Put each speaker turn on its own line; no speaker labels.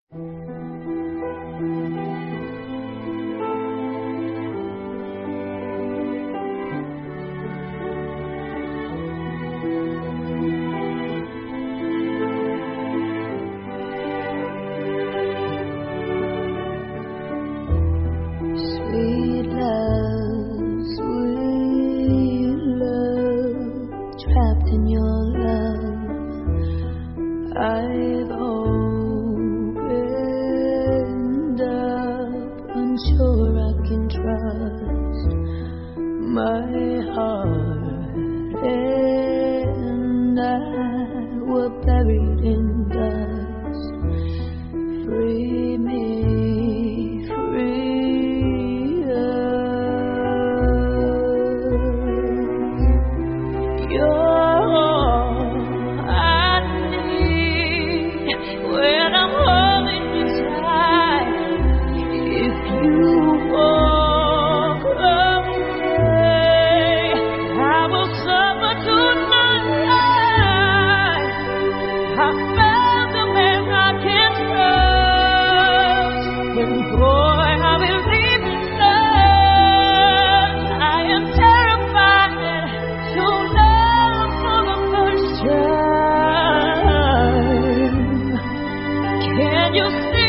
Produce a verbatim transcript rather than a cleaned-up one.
Sweet love, sweet love, trapped in your love, I've opened up, unsure I can trust my heart and I were buried in dust. Free me, free. You're all I need when I'm holding you tight. If you walk away, I will suffer tonight. I found the man I can trust, and boy, I believe in love. I am terrified to love for the first time. Can you see?